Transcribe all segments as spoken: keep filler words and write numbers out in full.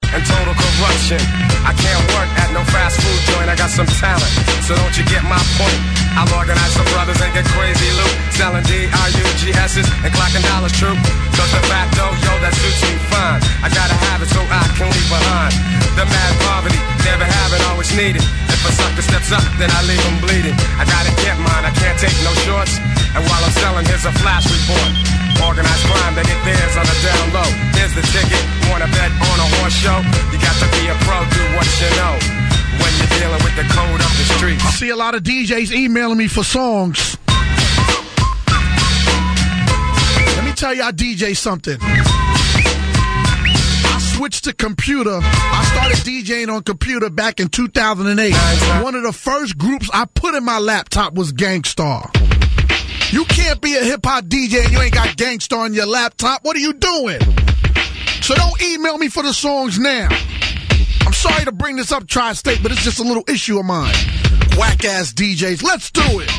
and total corruption. I can't work at no fast food joint, I got some talent, so don't you get my point? I'll organize some brothers and get crazy loot, selling D R U G S's and clocking dollars true. Cause the facto, yo, that suits me fine. I gotta have it so I can leave behind the mad poverty, never have it, always need it. If a sucker steps up, then I leave him bleeding. I gotta get mine, I can't take no shorts. And while I'm selling, here's a flash report. Organized crime, they get theirs on the down low. Here's the ticket, wanna bet on a horse show? You got to be a pro, do what you know when you're dealing with the code of the streets. I see a lot of D Js emailing me for songs. Let me tell y'all D J something. I switched to computer. I started DJing on computer back in two thousand eight. One of the first groups I put in my laptop was Gang Starr. You can't be a hip-hop D J and you ain't got Gang Starr on your laptop. What are you doing? So don't email me for the songs now. I'm sorry to bring this up, Tri-State, but it's just a little issue of mine. Whack-ass D Js. Let's do it.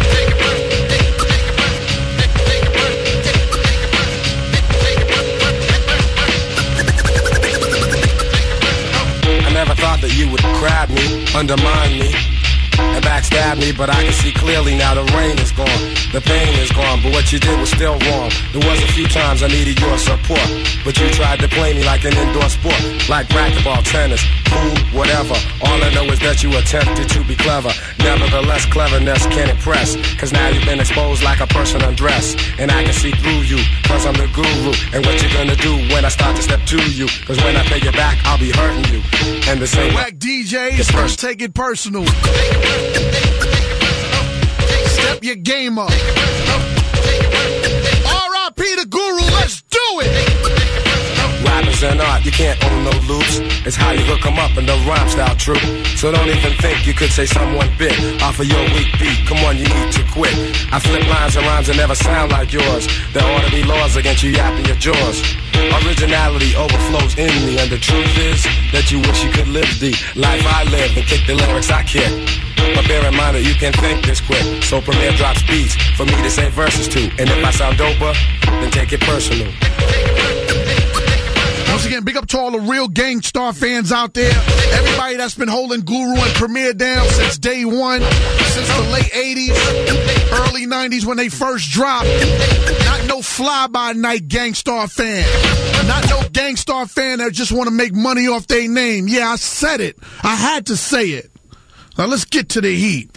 I never thought that you would grab me, undermine me, and backstab me, but I can see clearly now the rain is gone, the pain is gone, but what you did was still wrong. There was a few times I needed your support, but you tried to play me like an indoor sport, like racquetball, tennis, pool, whatever. All I know is that you attempted to be clever. Nevertheless, cleverness can't impress, cause now you've been exposed like a person undressed, and I can see through you, cause I'm the guru. And what you gonna do when I start to step to you? Cause when I pay you back, I'll be hurting you. And the same Whack D Js, first take it personal. Step your game up. R I P the Guru, let's do it. Rappers and art, you can't own no loops. It's how you hook them up and the rhyme style true. So don't even think you could say someone bit off of your weak beat. Come on, you need to quit. I flip lines and rhymes that never sound like yours. There ought to be laws against you yapping your jaws. Originality overflows in me, and the truth is that you wish you could live the life I live and kick the lyrics I kick. But bear in mind that you can think this quick. So Premier drops beats for me to say verses to. And if I sound doper, then take it personal. Once again, big up to all the real Gang Starr fans out there. Everybody that's been holding Guru and Premier down since day one, since the late eighties, early nineties when they first dropped. Not no fly-by-night Gang Starr fan. Not no Gang Starr fan that just want to make money off their name. Yeah, I said it. I had to say it. Now let's get to the heat.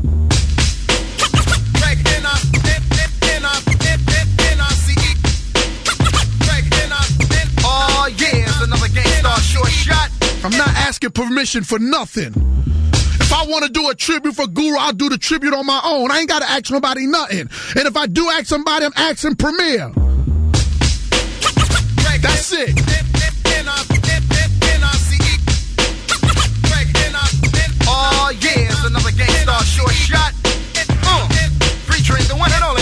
Oh yeah, it's another Gang Starr short shot. I'm not asking permission for nothing. If I want to do a tribute for Guru, I'll do the tribute on my own. I ain't got to ask nobody nothing. And if I do ask somebody, I'm asking Premier. That's it. Oh yeah, it's another Gang Starr short shot. Uh, featuring the one and only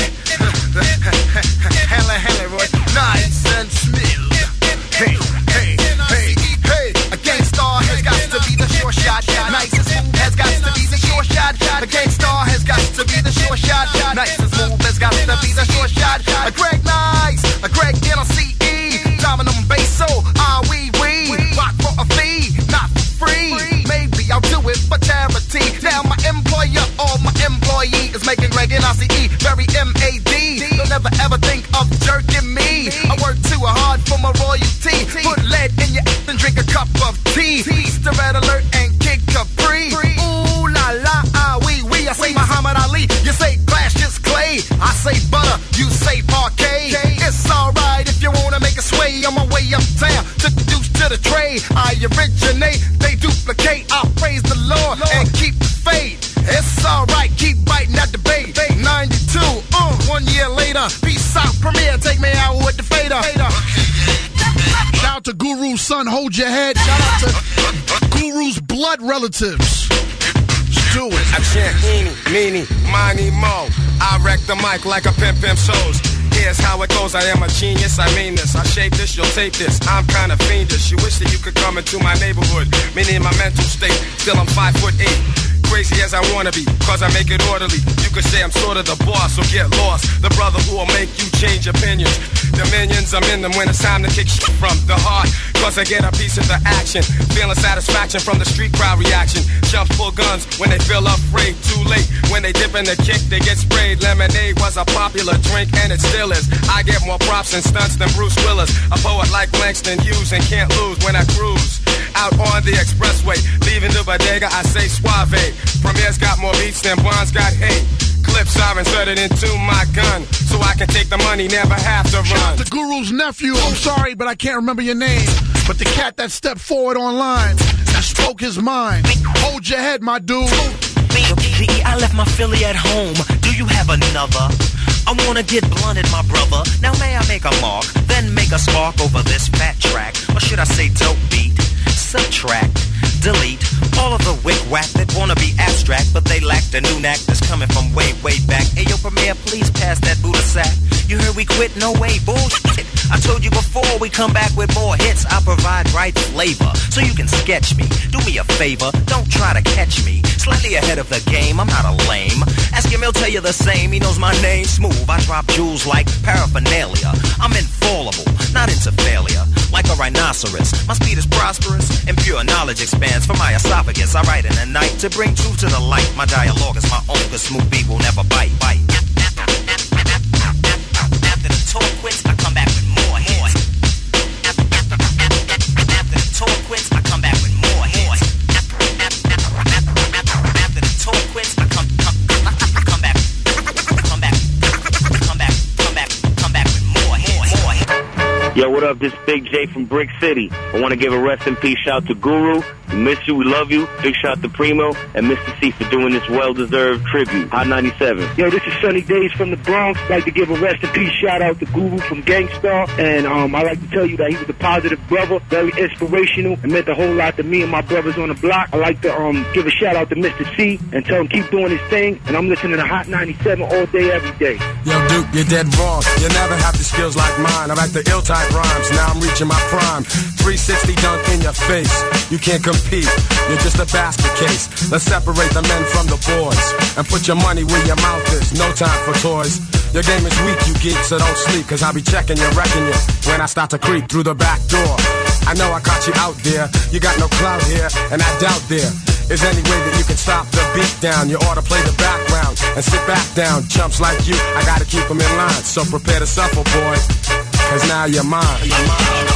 Hella Hella Roy, nice and smooth. Hey, hey, hey, hey. A Gang Starr has got to be the short shot. Nice and smooth has got to be the short shot. A Gang Starr has got to be the short shot. Nice and smooth has got to be the short shot. A Greg Nice, a Greg N C E, Dominum Basso, ah wee wee. Rock for a fee, not for free. Maybe I'll do it for charity. Now my employer or my employee is making Greg N C E very M A D. They'll never ever think of jerking me. I work too hard for my royalty. Put lead in your ass and drink a cup of tea. Easter Red Alert and Kid Capri. Ooh la la, ah wee wee. I say Muhammad Ali, you say Cassius Clay. I say butter, you say parquet. It's alright if you wanna make a sway. On my way uptown to the deuce to the trade. I originate, they duplicate. I praise the Lord and keep the faith. It's alright, keep biting at the bait. ninety-two, uh, one year later. Peace out, Premier, take me out with the fader. Shout out to Guru's son, hold your head. Shout out to Guru's blood relatives. Let's do it. I chant eeny, meeny, miny, mo. I wreck the mic like a pimp pimp shows. Here's how it goes, I am a genius, I mean this. I shape this, you'll tape this, I'm kinda fiendish. You wish that you could come into my neighborhood, meaning my mental state. Still I'm five foot eight. crazy as I wanna be, cause I make it orderly. You could say I'm sort of the boss, so get lost. The brother who will make you change opinions. Dominions, I'm in them when it's time to kick shit from the heart, cause I get a piece of the action. Feeling satisfaction from the street crowd reaction. Chumps pull guns when they feel afraid. Too late, when they dip in the kick, they get sprayed. Lemonade was a popular drink, and it still is. I get more props and stunts than Bruce Willis. A poet like Langston Hughes and can't lose when I cruise out on the expressway. Leaving the bodega, I say suave. Premier's got more beats than Bonds got hate. Clips are inserted into my gun, so I can take the money, never have to run. Shout out to Guru's nephew. I'm sorry, but I can't remember your name. But the cat that stepped forward online, that spoke his mind. Hold your head, my dude. I left my Philly at home. Do you have another? I wanna get blunted, my brother. Now may I make a mark, then make a spark over this fat track? Or should I say dope beat? Subtract, delete all of the wick-wack that wanna be abstract, but they lack the new knack that's coming from way, way back. Hey, yo, Premier, please pass that Buddha sack. You heard we quit? No way, bullshit. I told you before, we come back with more hits. I provide right flavor, so you can sketch me. Do me a favor, don't try to catch me. Slightly ahead of the game, I'm not a lame. Ask him, he'll tell you the same. He knows my name, smooth. I drop jewels like paraphernalia. I'm infallible, not into failure. Like a rhinoceros, my speed is prosperous, and pure knowledge expands from my esophagus. I write in the night to bring truth to the light. My dialogue is my own, cause smooth beat will never bite, bite. After the tour quits, I come back with more hits. After the tour quits, I come back with more hits. After the tour quits, I come, come, come back, come back, come back, come back, come back with more hits. More hits. Yo, what up? This is Big J from Brick City. I want to give a rest in peace shout to Guru. We miss you, we love you. Big shout to Primo and Mister C for doing this well-deserved tribute. Hot ninety-seven. Yo, this is Sunny Days from the Bronx. I'd like to give a rest in peace shout out to Guru from Gangstar. And um, I'd like to tell you that he was a positive brother, very inspirational, and meant a whole lot to me and my brothers on the block. I'd like to um, give a shout out to Mister C and tell him keep doing his thing. And I'm listening to Hot ninety-seven all day, every day. Yo, Duke, you're dead wrong. You never have the skills like mine. I write the ill-type rhymes. Now I'm reaching my prime. three sixty dunk in your face. You can't compete. You're just a basket case. Let's separate the men from the boys and put your money where your mouth is. No time for toys. Your game is weak, you geek, so don't sleep, cause I'll be checking you, wrecking you when I start to creep through the back door. I know I caught you out there. You got no clout here, and I doubt there is any way that you can stop the beat down. You ought to play the background and sit back down. Chumps like you, I gotta keep them in line. So prepare to suffer, boy, cause now you're mine. You're mine.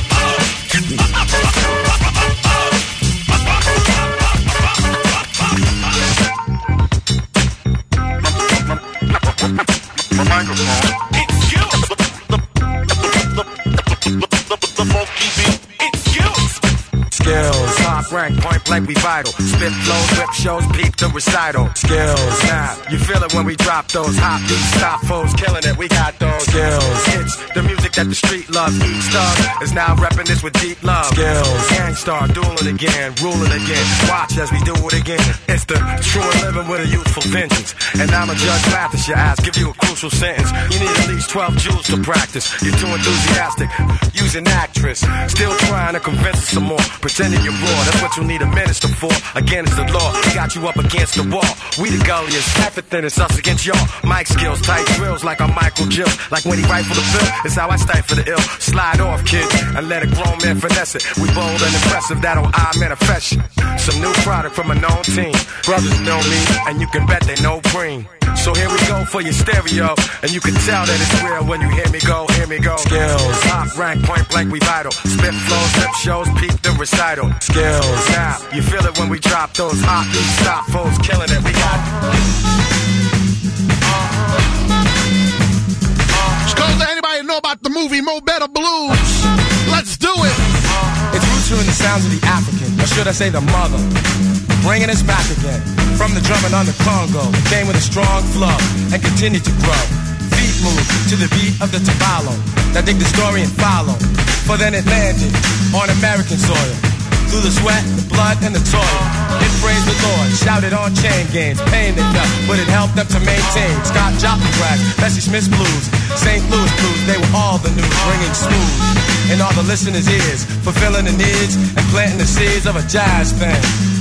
My microphone. It's you. The, the, the, the, the funky beat. It's you. Skills, top rank, point blank, we vital. Spit flows, whip shows, peep the recital. Skills, now you feel it when we drop those hot beats, stop foes, killing it. We got those skills. It's the music that the street loves. Each star is now repping this with deep love. Skills, Gangstar, dueling again, ruling again. Watch as we do it again. It's the true living with a youthful vengeance. And I'm a judge, laugh at your ass, give you a crucial sentence. You need at least twelve jewels to practice. You're too enthusiastic, using actress, still trying to convince us some more. Pretending you're raw, that's what you need a minister for. Against the law, we got you up against the wall. We the gulliest, everything is us against y'all. Mic skills, tight drills like I'm Michael Jill. Like when he rifle the bill, it's how I stifle the ill. Slide off, kids, and let a grown man finesse it. We bold and impressive, that'll I manifest you. Some new product from a known team. Brothers know me, and you can bet they know Preem. So here we go for your stereo, and you can tell that it's real when you hear me go, hear me go. Skills, top rank, point blank, we vital. Spit flows, lip shows, peep the recital. Skills, now you feel it when we drop those hot beats, stop foes, killing it. We got. This goes to anybody know about the movie Mo Better Blues. Let's do it. It's roots in the sounds of the African, or should I say the mother, bringing us back again. From the drumming on the Congo, came with a strong flow and continued to grow. Feet move to the beat of the tabalo. That dig the story and follow. For then it landed on American soil. Through the sweat, the blood, and the toil. It praised the Lord, shouted on chain gangs. Pain they felt, but it helped them to maintain. Scott Joplin crack, Bessie Smith's blues, Saint Louis blues, they were all the news, ringing smooth in all the listeners' ears, fulfilling the needs and planting the seeds of a jazz fan.